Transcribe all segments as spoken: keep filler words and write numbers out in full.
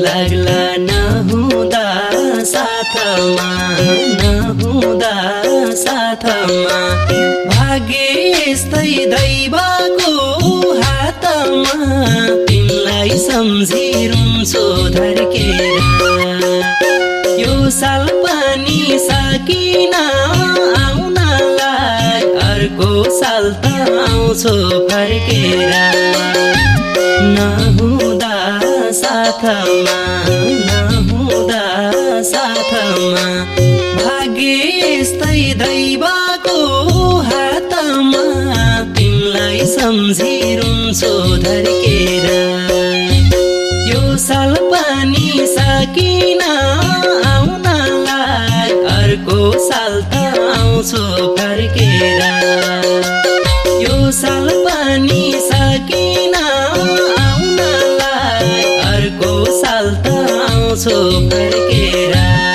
लाग्ला नहुँदा साथमा नहुँदा साथमा भाग्य यस्तै दैवको हातमा तिमीलाई सम्झी रुन्छु धर्केर यो साल पनि सकिन आउनलाई अर्को साल त आउँछु फर्केर नहुँदा साथमा नहुँदा साथमा भाग्य यस्तै दैवको हातमा तिमीलाई सम्झी रुन्छु धर्केर यो साल पनि सकिन आउनलाई अर्को साल त आउँछु फर्केर यो साल पनि सकिन आउनलाई अर्को साल त आउँछु फर्केर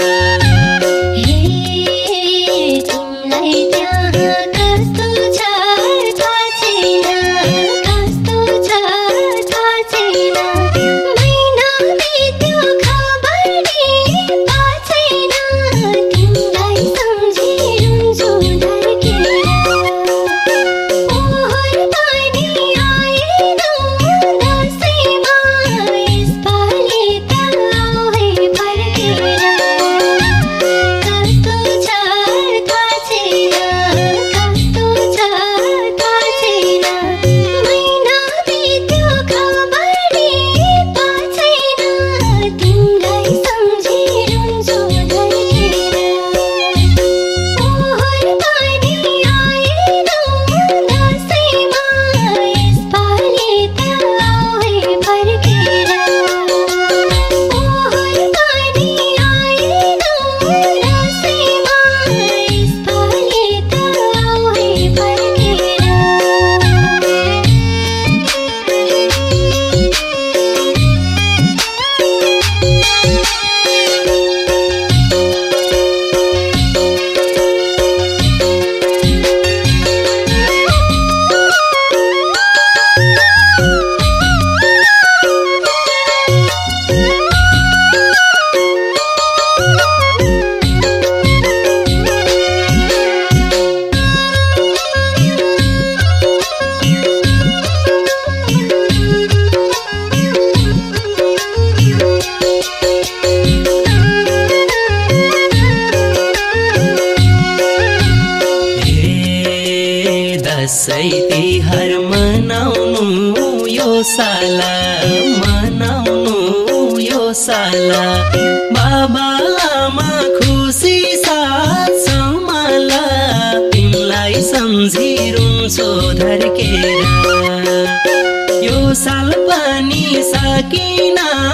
दसैँ तिहार मनाउनु यो साला मनाउनु यो साला बाबा आमा खुसी साथ सम्हाला तिमीलाई सम्झी रुन्छु धर्केर यो साल पनि सकिन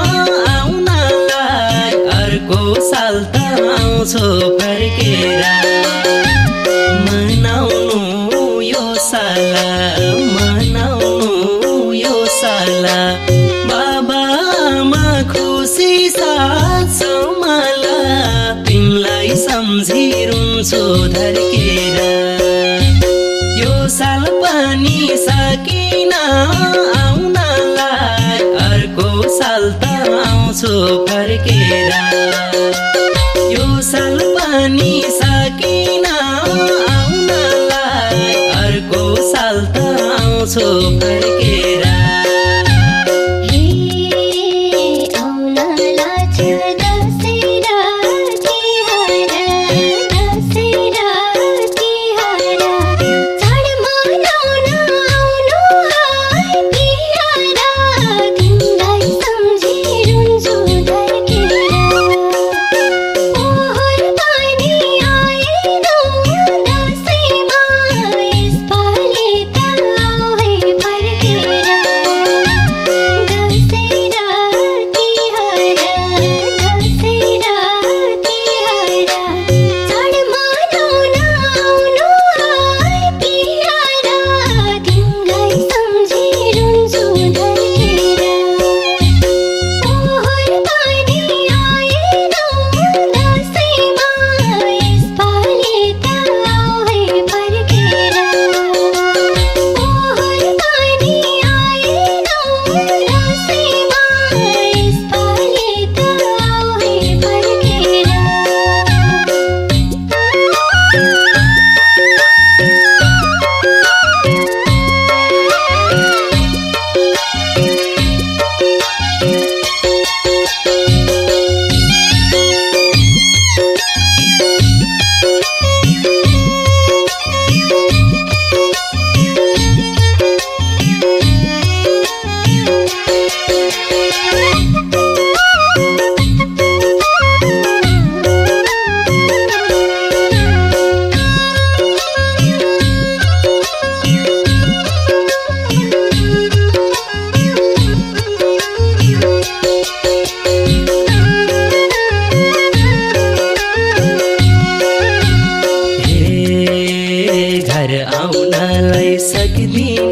आउनलाई अर्को साल त आउँछु फर्केर मनाउनु यो साला मनाउनु यो साला बाबा आमा खुसी साथ सम्हाला तिमीलाई सम्झी रुन्छु धर्केर यो साल पनि सकिन आउनलाई अर्को साल त आउँछु फर्केर यो साल पनि सकिन अर्को साल त आउँछु फर्केर Yeah.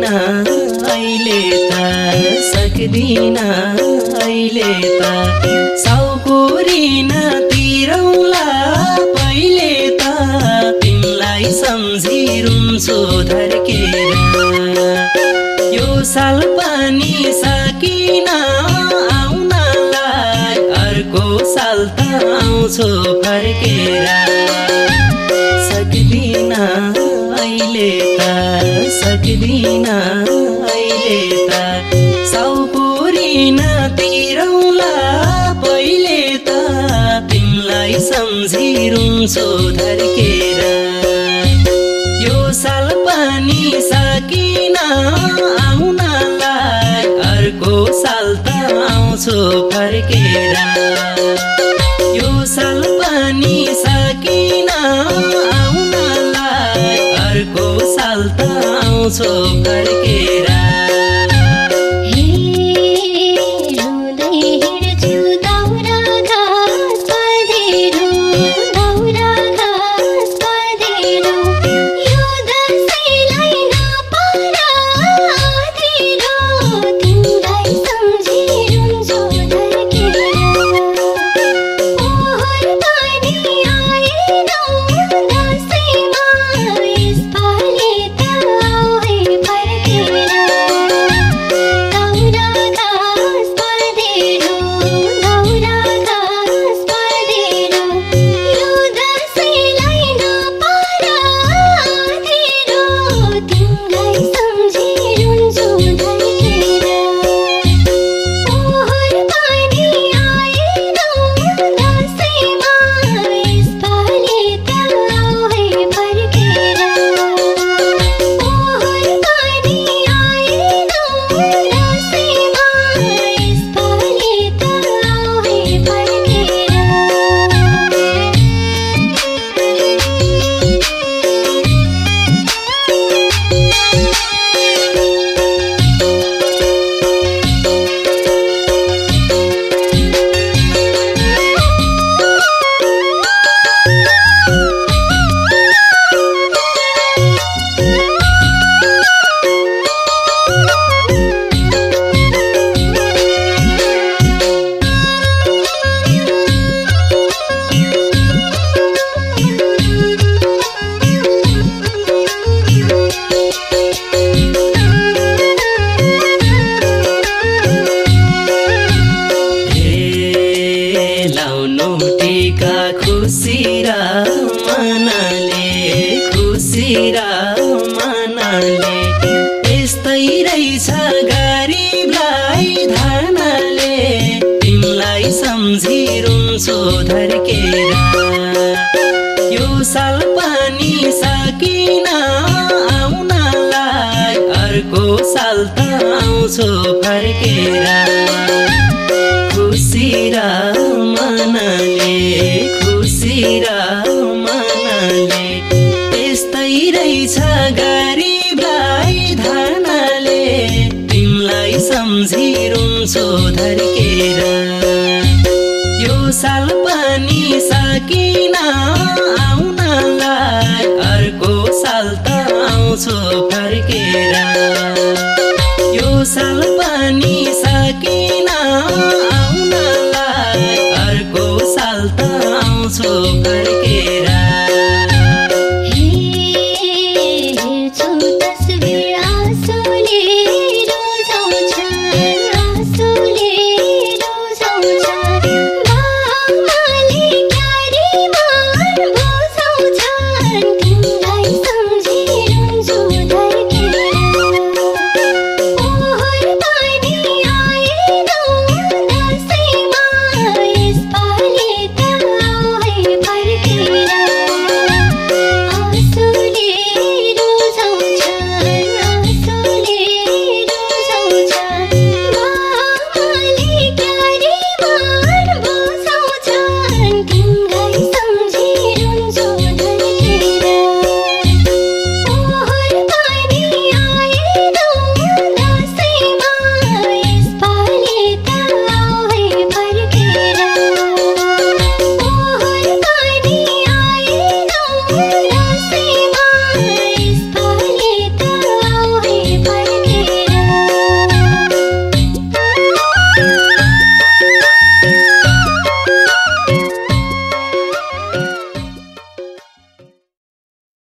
अहिले त सक्दिन अहिले त साउकोरिन तिरौला पहिले त तिमीलाई सम्झी रुन्छु धर्केर यो साल पनि सकिन आउनलाई अर्को साल त आउँछु फर्केर सक्दिन अहिले त सक्दिन अहिले त साउकोरिन तिरौला पहिले त तिमीलाई सम्झी रुन्छु धर्केर यो साल पनि सकिन आउनलाई अर्को साल त आउँछु फर्केर यो साल पनि सकिन आउनलाई अर्को साल त आउँछु फर्केर खुसी र मनले खुसी र मनले यस्तै रहेछ गरिबलाई धनले तिमीलाई सम्झी रुन्छु धर्केर यो साल पनि सकिन आउनलाई अर्को साल त आउँछु फर्केर खुसी र मनले खुसी र मनले यस्तै रहेछ गरिबलाई धनले तिमीलाई सम्झी रुन्छु धर्केर यो साल पनि सकिन आउनलाई अर्को साल त आउँछु फर्केर यो साल पनि सकिन आउनलाई अर्को साल त आउँछु फर्केर हेर्छु तस्बिर आँसुले